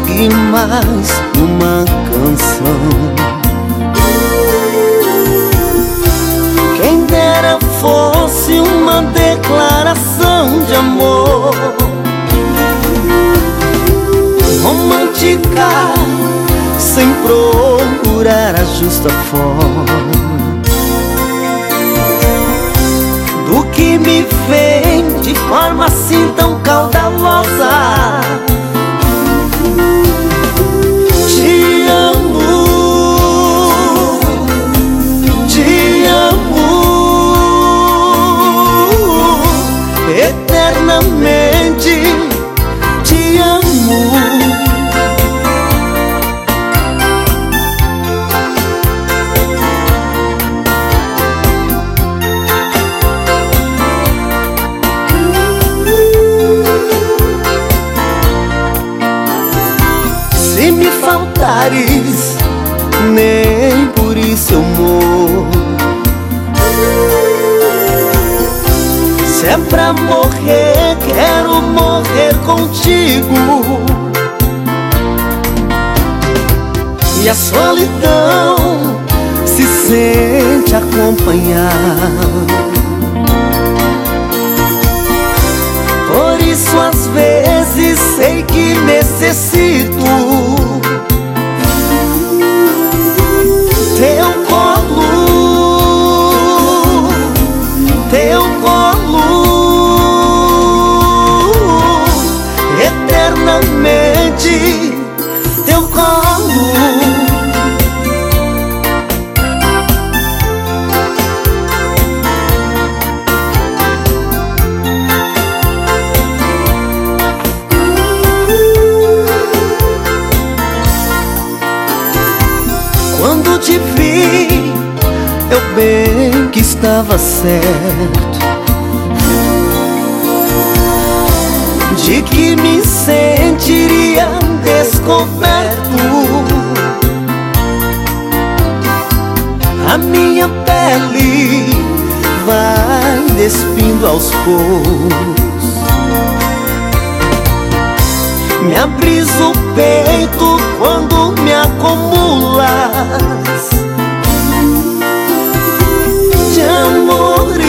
e mais uma canção. Quem dera fosse uma declaração de amor romântica, sem procurar a justa forma do que me vem de forma assim tão caudalosa. Te amo, te amo eternamente, te amo. Se me faltares, nem por isso eu morro. Se é pra morrer, quero morrer contigo. E a solidão se sente acompanhar. Por isso às vezes sei que necessito teu colo, teu colo, eternamente teu colo. Quando te vi, eu bem que estava certo de que me sentiria descoberto. A minha pele vai despindo aos poucos, me abris o peito quando me acumulas de amores,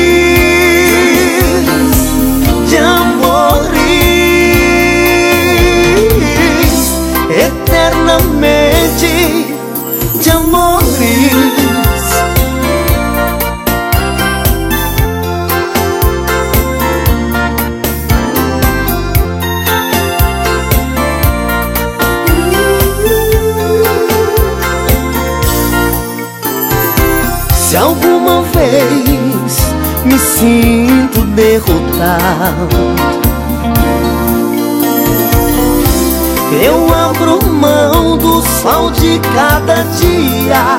de amores, eternamente de amores. Se alguma vez me sinto derrotado, eu abro mão do sol de cada dia,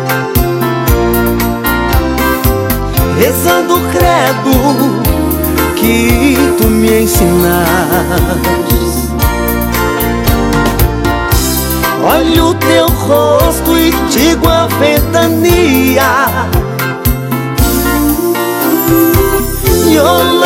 rezando o credo que tu me ensinaste. Olho o teu rosto e digo a ventania,